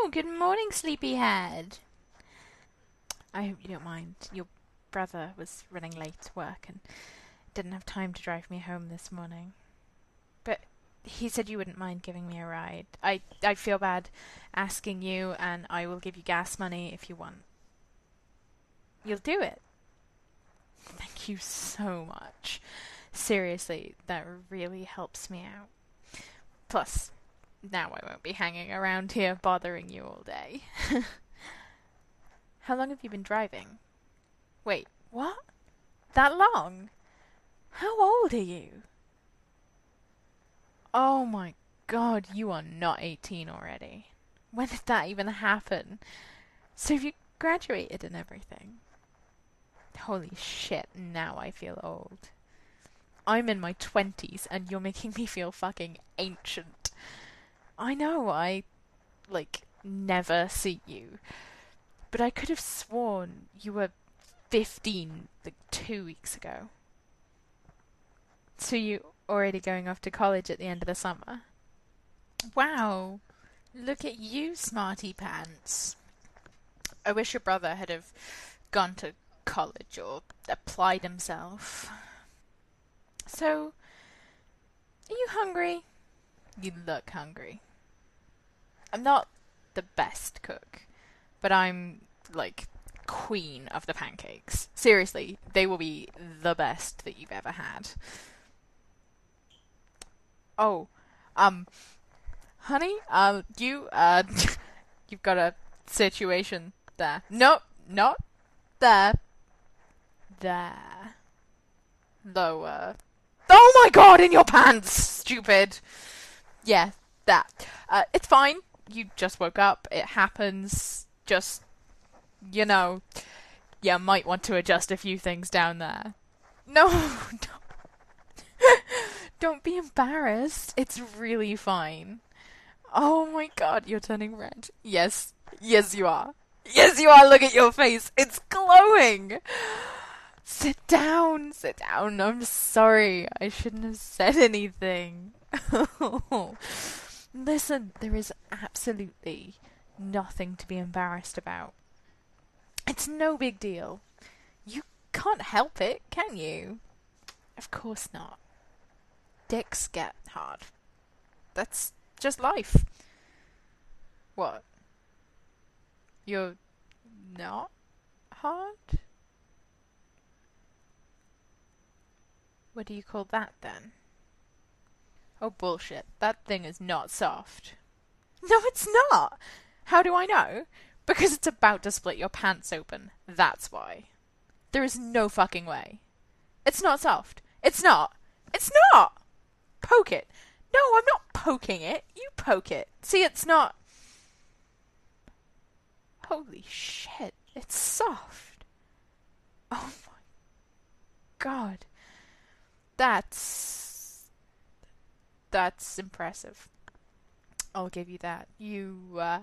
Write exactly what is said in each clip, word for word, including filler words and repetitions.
Oh, good morning, sleepyhead. I hope you don't mind. Your brother was running late to work and didn't have time to drive me home this morning. But he said you wouldn't mind giving me a ride. I, I feel bad asking you, and I will give you gas money if you want. You'll do it. Thank you so much. Seriously, that really helps me out. Plus, now I won't be hanging around here bothering you all day. How long have you been driving? Wait, what? That long? How old are you? Oh my god, you are not eighteen already. When did that even happen? So have you graduated and everything? Holy shit, now I feel old. I'm in my twenties and you're making me feel fucking ancient. I know, I, like, never see you. But I could have sworn you were fifteen, like, two weeks ago. So you already going off to college at the end of the summer? Wow. Look at you, smarty pants. I wish your brother had have gone to college or applied himself. So, are you hungry? You look hungry. I'm not the best cook, but I'm, like, queen of the pancakes. Seriously, they will be the best that you've ever had. Oh, um, honey, uh, you, uh, you've got a situation there. Nope, not there. There. Lower. Oh my god, in your pants, stupid! Yeah, that. Uh, it's fine. You just woke up. It happens. Just, you know, you might want to adjust a few things down there. No, don't. Don't be embarrassed. It's really fine. Oh my god, you're turning red. Yes. Yes, you are. Yes, you are. Look at your face. It's glowing. Sit down. Sit down. I'm sorry. I shouldn't have said anything. Listen, there is absolutely nothing to be embarrassed about. It's no big deal. You can't help it, can you? Of course not. Dicks get hard. That's just life. What? You're not hard? What do you call that then? Oh, bullshit. That thing is not soft. No, it's not! How do I know? Because it's about to split your pants open. That's why. There is no fucking way. It's not soft. It's not. It's not! Poke it. No, I'm not poking it. You poke it. See, it's not... Holy shit. It's soft. Oh my god. That's... That's impressive. I'll give you that. You, uh...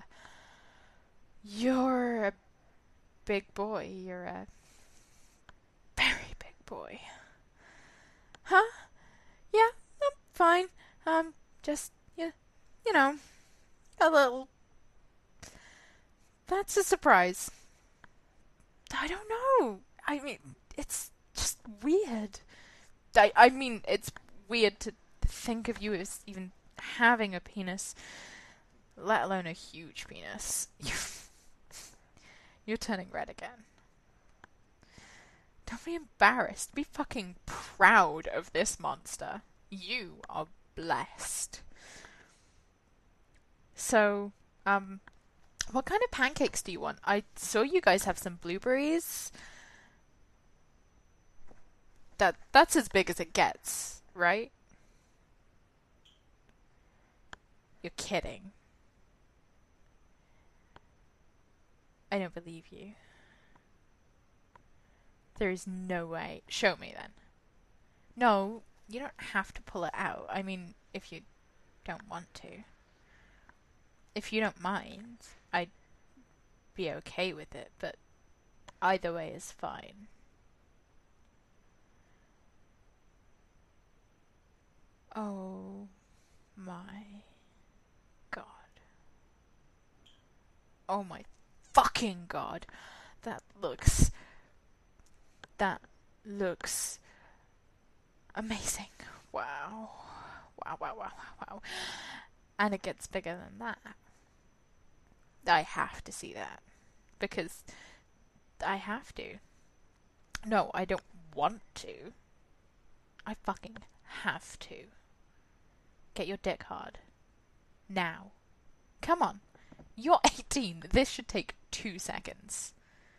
You're a big boy. You're a very big boy. Huh? Yeah, I'm fine. Um, just, you, you know, a little... That's a surprise. I don't know. I mean, it's just weird. I, I mean, it's weird to think of you as even having a penis, let alone a huge penis. You're turning red again. Don't be embarrassed. Be fucking proud of this monster. You are blessed. So, um, what kind of pancakes do you want? I saw you guys have some blueberries. That that's as big as it gets, right? You're kidding. I don't believe you. There is no way. Show me then. No, you don't have to pull it out. I mean, if you don't want to. If you don't mind, I'd be okay with it, but either way is fine. Oh my god. Oh my fucking god. That looks... That looks... amazing. Wow. Wow, wow, wow, wow, wow. And it gets bigger than that. I have to see that. Because I have to. No, I don't want to. I fucking have to. Get your dick hard. Now. Come on. You're eighteen. This should take two seconds.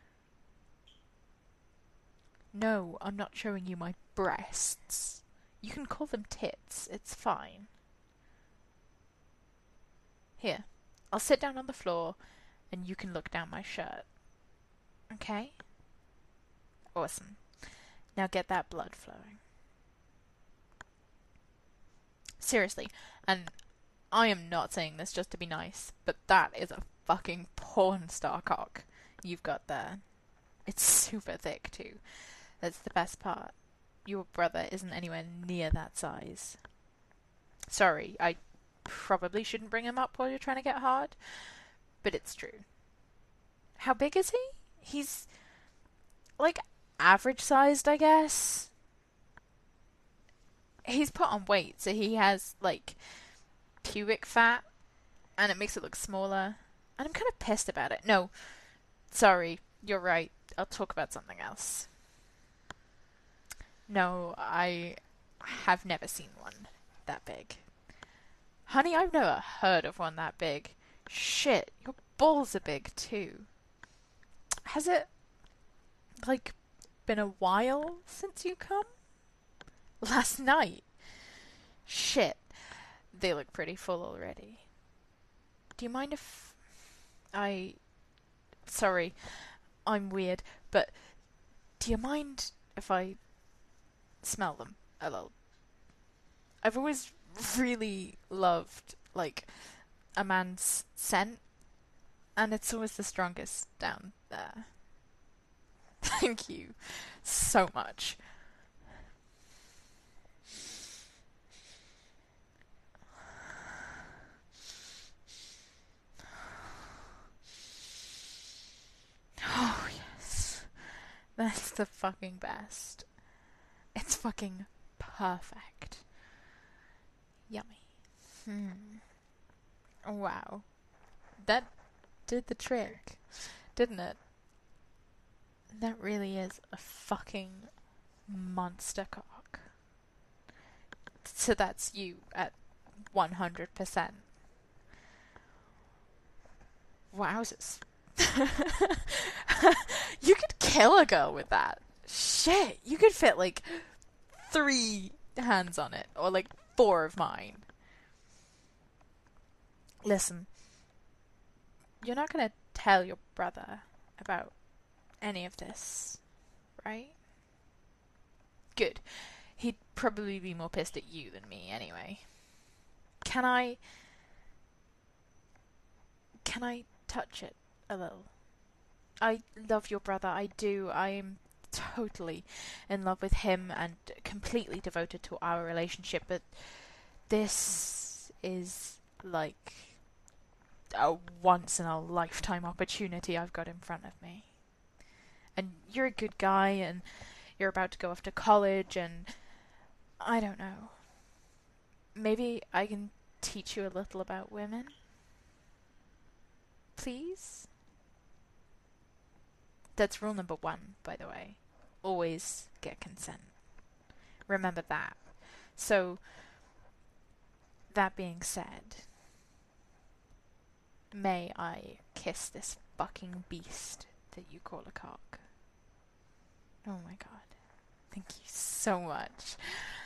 No, I'm not showing you my breasts. You can call them tits. It's fine. Here. I'll sit down on the floor and you can look down my shirt. Okay? Awesome. Now get that blood flowing. Seriously, and I am not saying this just to be nice, but that is a fucking porn star cock you've got there. It's super thick too. That's the best part. Your brother isn't anywhere near that size. Sorry, I probably shouldn't bring him up while you're trying to get hard, but it's true. How big is he? He's, like, average sized, I guess. He's put on weight, so he has, like, pubic fat, and it makes it look smaller. And I'm kind of pissed about it. No, sorry, you're right. I'll talk about something else. No, I have never seen one that big. Honey, I've never heard of one that big. Shit, your balls are big too. Has it, like, been a while since you come? Last night? Shit, they look pretty full already. Do you mind if I... Sorry, I'm weird, but do you mind if I smell them a little? I've always really loved, like, a man's scent, and it's always the strongest down there. Thank you so much. Oh, yes. That's the fucking best. It's fucking perfect. Yummy. Hmm. Wow. That did the trick, didn't it? That really is a fucking monster cock. So that's you at one hundred percent. Wowzers. You could kill a girl with that. Shit, you could fit like three hands on it, or like four of mine. Listen, you're not gonna tell your brother about any of this, right? Good. He'd probably be more pissed at you than me anyway. Can I... Can I touch it a little? I love your brother, I do. I am totally in love with him and completely devoted to our relationship, but this is like a once-in-a-lifetime opportunity I've got in front of me. And you're a good guy, and you're about to go off to college, and I don't know. Maybe I can teach you a little about women? Please? That's rule number one, by the way. Always get consent. Remember that. So, that being said, may I kiss this fucking beast that you call a cock? Oh my god. Thank you so much.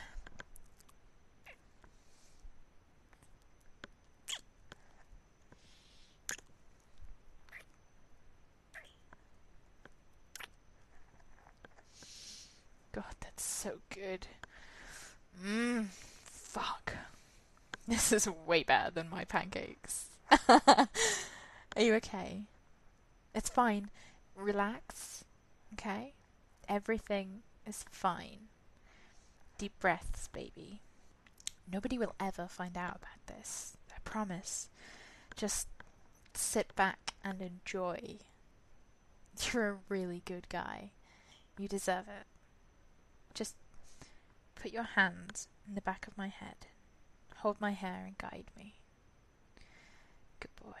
God, that's so good. Mmm, fuck. This is way better than my pancakes. Are you okay? It's fine. Relax, okay? Everything is fine. Deep breaths, baby. Nobody will ever find out about this. I promise. Just sit back and enjoy. You're a really good guy. You deserve it. Just put your hands in the back of my head. Hold my hair and guide me. Good boy.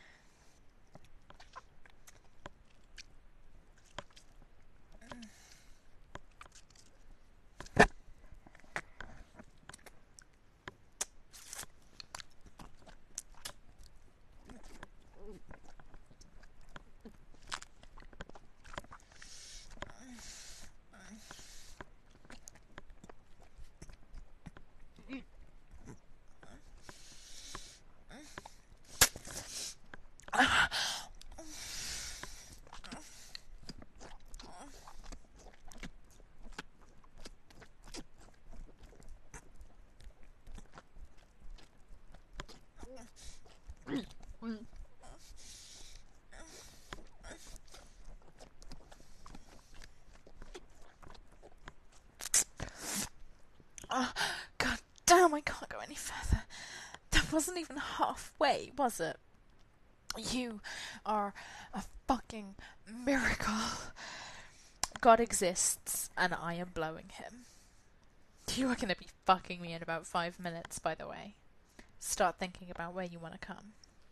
Oh, god damn, I can't go any further. That wasn't even halfway, was it? You are a fucking miracle. God exists, and I am blowing him. You are going to be fucking me in about five minutes, by the way. Start thinking about where you want to come.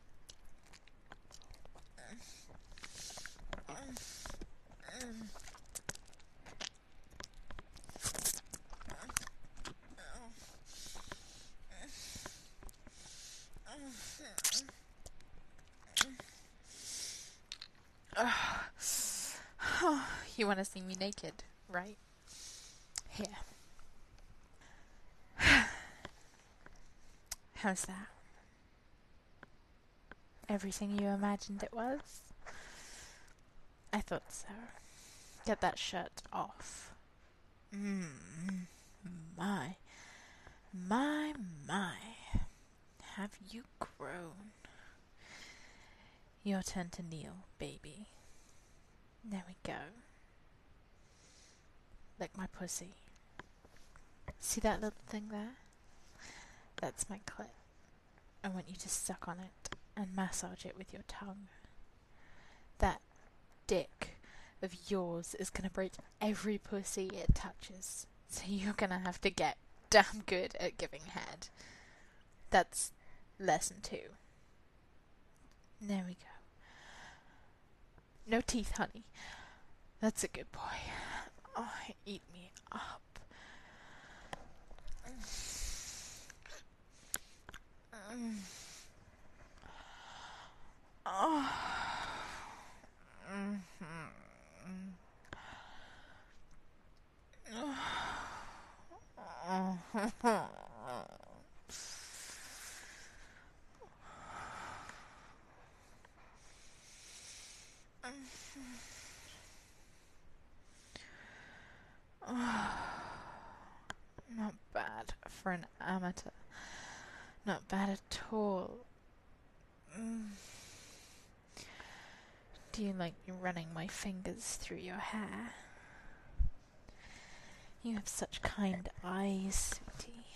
You want to see me naked, right? Here. How's that? Everything you imagined it was? I thought so. Get that shirt off. Mmm. My. My, my. Have you grown? Your turn to kneel, baby. There we go. Lick my pussy. See that little thing there? That's my clit. I want you to suck on it and massage it with your tongue. That dick of yours is gonna break every pussy it touches, so you're gonna have to get damn good at giving head. That's lesson two. There we go. No teeth, honey. That's a good boy. Oh, eat me up. Mm. Oh. Mm-hmm. Oh. Not bad for an amateur. Not bad at all. Mm. Do you like me running my fingers through your hair? You have such kind eyes, sweetie.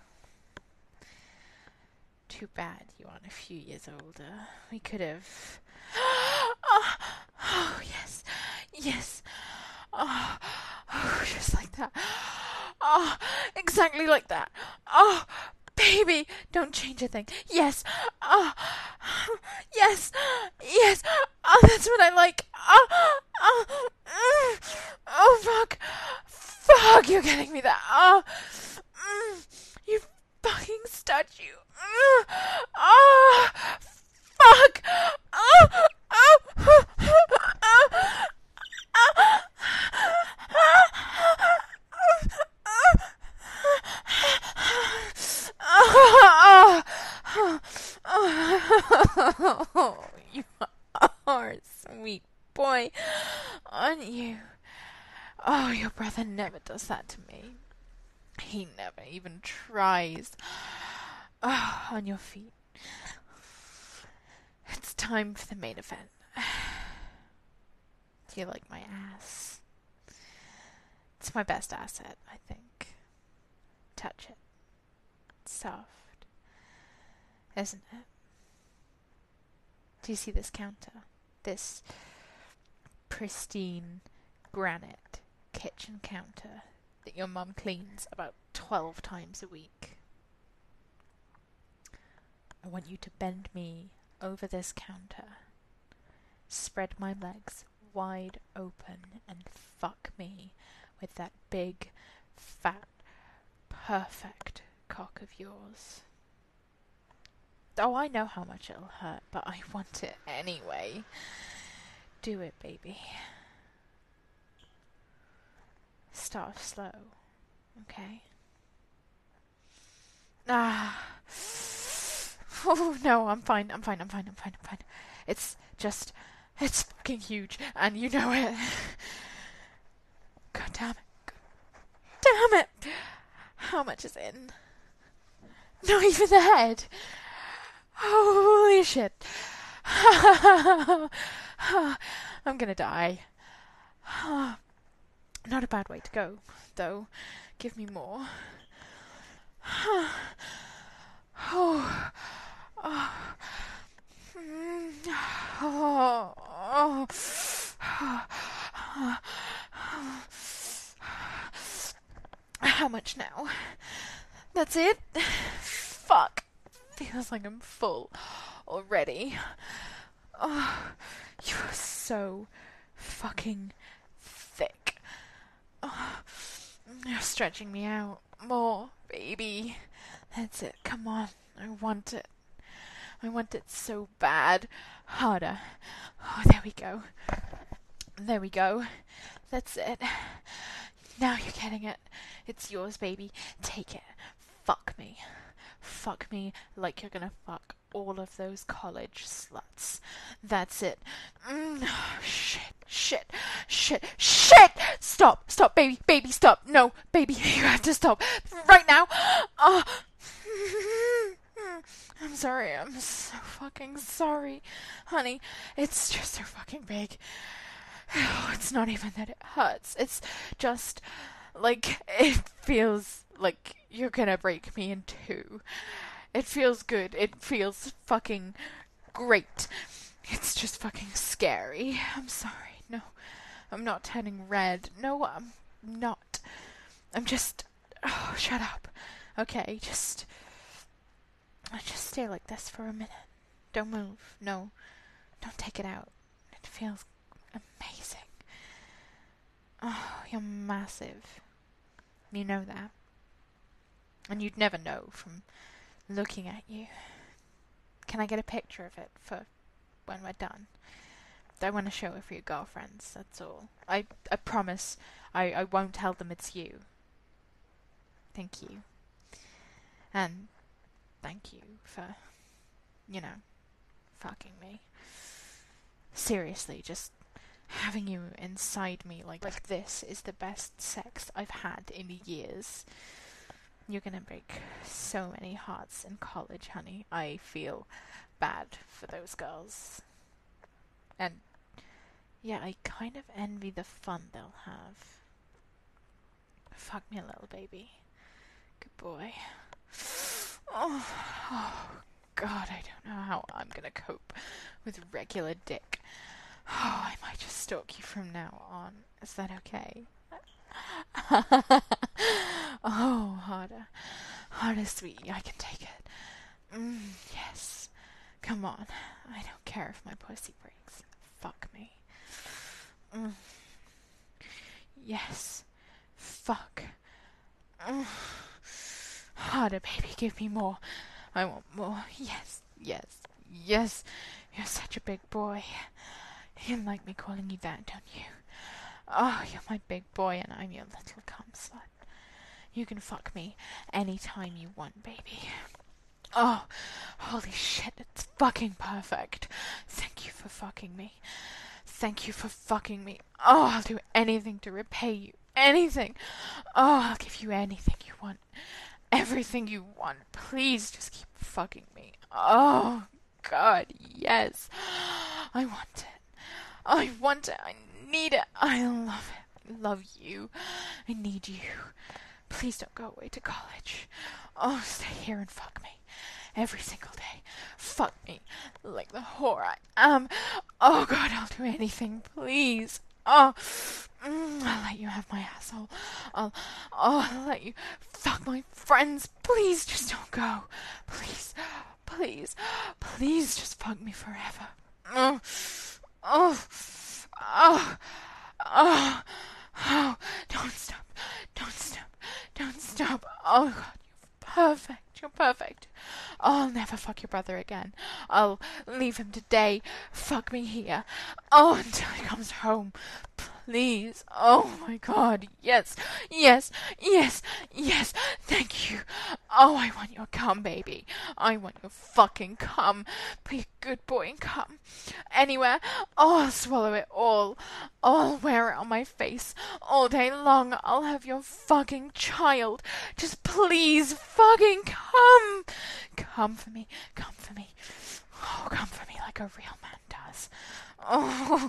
Too bad you aren't a few years older. We could have... oh, oh, yes, yes. Oh, oh, just like that. Oh, exactly like that. Oh, baby, don't change a thing. Yes. Oh, yes, yes. Oh, that's what I like. Oh, oh, mm. Oh, fuck. Fuck, you're getting me there. Oh, mm. You fucking statue. Mm. Oh, fuck. Oh, oh, oh, oh, oh. Oh, you are a sweet boy, aren't you? Oh, your brother never does that to me. He never even tries. Oh, on your feet. It's time for the main event. Do you like my ass? It's my best asset, I think. Touch it. It's soft, isn't it? Do you see this counter? this pristine granite kitchen counter that your mum cleans about twelve times a week. I want you to bend me over this counter, spread my legs wide open, and fuck me with that big, fat, perfect cock of yours. Oh, I know how much it'll hurt, but I want it anyway. Do it, baby. Start slow, okay? Ah. Oh, no, I'm fine, I'm fine, I'm fine, I'm fine, I'm fine. It's just, it's fucking huge, and you know it. God damn it. God damn it. How much is in? Not even the head. Holy shit. I'm gonna die. Not a bad way to go, though. Give me more. Oh. Oh. Oh. Oh. How much now? That's it? Fuck. Feels like I'm full already. Oh, you are so fucking thick. Oh, you're stretching me out. More, baby. That's it. Come on. I want it. I want it so bad. Harder. Oh, there we go. There we go. That's it. Now you're getting it. It's yours, baby. Take it. Fuck me. Fuck me like you're gonna fuck all of those college sluts. That's it. Mm, shit, shit, shit, shit! Stop, stop, baby, baby, stop. No, baby, you have to stop. Right now. Oh. I'm sorry, I'm so fucking sorry. Honey, it's just so fucking big. It's not even that it hurts. It's just, like, it feels like you're gonna break me in two. It feels good. It feels fucking great. It's just fucking scary. I'm sorry. No, I'm not turning red. No, I'm not. I'm just... Oh, shut up. Okay, just... Just stay like this for a minute. Don't move. No, don't take it out. It feels amazing. Oh, you're massive. You know that. And you'd never know from looking at you. Can I get a picture of it for when we're done? I want to show it for your girlfriends, that's all. I, I promise I, I won't tell them it's you. Thank you. And thank you for, you know, fucking me. Seriously, just having you inside me like, like this is the best sex I've had in years. You're gonna break so many hearts in college, honey. I feel bad for those girls. And, yeah, I kind of envy the fun they'll have. Fuck me a little, baby. Good boy. Oh, oh, God, I don't know how I'm gonna cope with regular dick. Oh, I might just stalk you from now on. Is that okay? Oh, harder. Harder, sweetie. I can take it. Mm, yes. Come on. I don't care if my pussy breaks. Fuck me. Mm. Yes. Fuck. Mm. Harder, baby. Give me more. I want more. Yes. Yes. Yes. You're such a big boy. You like me calling you that, don't you? Oh, you're my big boy and I'm your little cum slut. You can fuck me anytime you want, baby. Oh, holy shit, it's fucking perfect. Thank you for fucking me. Thank you for fucking me. Oh, I'll do anything to repay you. Anything. Oh, I'll give you anything you want. Everything you want. Please just keep fucking me. Oh, God, yes. I want it. I want it. I need it. I love it. I love you. I need you. Please don't go away to college. Oh, stay here and fuck me. Every single day. Fuck me like the whore I am. Oh God, I'll do anything, please. Oh, mm, I'll let you have my asshole. I'll, oh, I'll let you fuck my friends. Please, just don't go. Please, please, please, just fuck me forever. Oh, oh, oh, oh, oh, don't stop, don't stop, don't stop. Oh God, you're perfect. You're perfect. I'll never fuck your brother again. I'll leave him today. Fuck me here. Oh, until he comes home. Please. Oh my God. Yes. Yes. Yes. Yes. Thank you. Oh, I want your cum, baby. I want your fucking cum. Be a good boy and come. Anywhere. Oh, I'll swallow it all. Oh, I'll wear it on my face all day long. I'll have your fucking child. Just please fucking come. Come for me. Come for me. Oh, come for me like a real man does. Oh,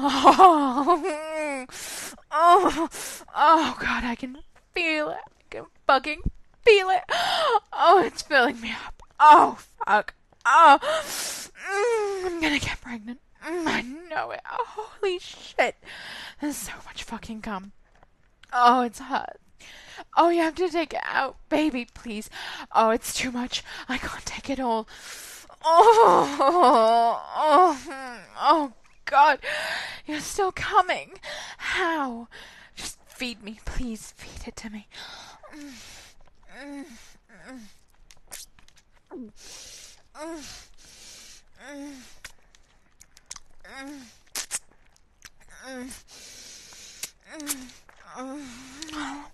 oh, oh, oh, God, I can feel it. I can fucking feel it. Oh, it's filling me up. Oh, fuck. Oh, mm, I'm gonna get pregnant. Mm, I know it. Oh, holy shit. There's so much fucking cum. Oh, it's hot. Oh, you have to take it out. Baby, please. Oh, it's too much. I can't take it all. Oh, oh, oh, God. You're still coming. How? Just feed me, please. Feed it to me. Mm, mm, mm, mm, mm, mm, mm, mm, mm.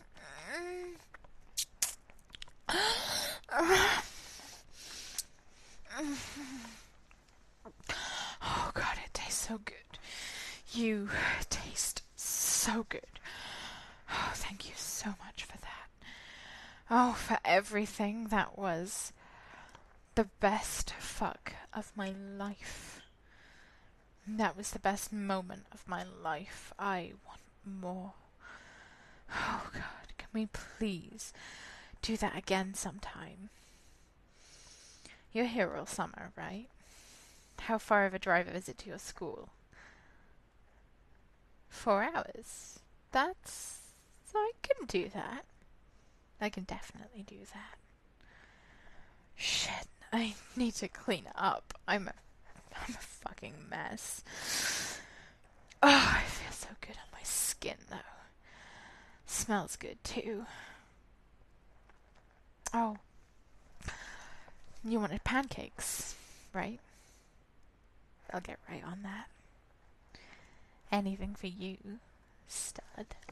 Oh God, it tastes so good. You taste so good. Oh, thank you so much for that. Oh, for everything. That was the best fuck of my life. That was the best moment of my life. I want more. Oh God, can we please do that again sometime? You're here all summer, right? How far of a drive is it to your school? Four hours. That's... I can do that. I can definitely do that. Shit, I need to clean up. I'm a, I'm a fucking mess. Oh, I feel so good on my skin, though. Smells good, too. Oh. You wanted pancakes, right? I'll get right on that. Anything for you, stud.